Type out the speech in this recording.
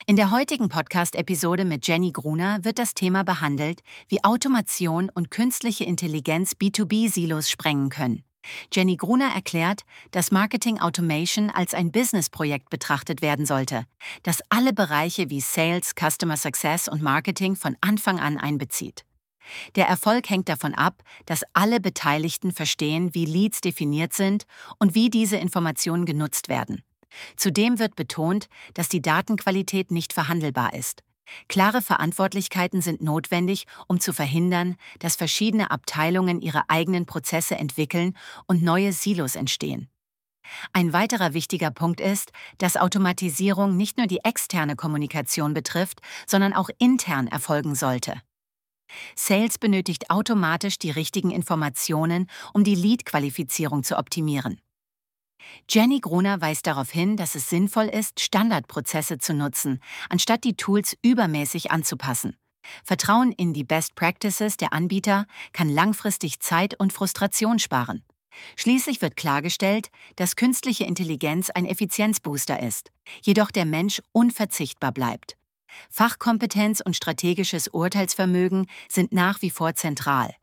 In der heutigen Podcast-Episode mit Jenny Gruner wird das Thema behandelt, wie Automation und künstliche Intelligenz B2B-Silos sprengen können. Jenny Gruner erklärt, dass Marketing Automation als ein Business-Projekt betrachtet werden sollte, das alle Bereiche wie Sales, Customer Success und Marketing von Anfang an einbezieht. Der Erfolg hängt davon ab, dass alle Beteiligten verstehen, wie Leads definiert sind und wie diese Informationen genutzt werden. Zudem wird betont, dass die Datenqualität nicht verhandelbar ist. Klare Verantwortlichkeiten sind notwendig, um zu verhindern, dass verschiedene Abteilungen ihre eigenen Prozesse entwickeln und neue Silos entstehen. Ein weiterer wichtiger Punkt ist, dass Automatisierung nicht nur die externe Kommunikation betrifft, sondern auch intern erfolgen sollte. Sales benötigt automatisch die richtigen Informationen, um die Lead-Qualifizierung zu optimieren. Jenny Gruner weist darauf hin, dass es sinnvoll ist, Standardprozesse zu nutzen, anstatt die Tools übermäßig anzupassen. Vertrauen in die Best Practices der Anbieter kann langfristig Zeit und Frustration sparen. Schließlich wird klargestellt, dass künstliche Intelligenz ein Effizienzbooster ist, jedoch der Mensch unverzichtbar bleibt. Fachkompetenz und strategisches Urteilsvermögen sind nach wie vor zentral.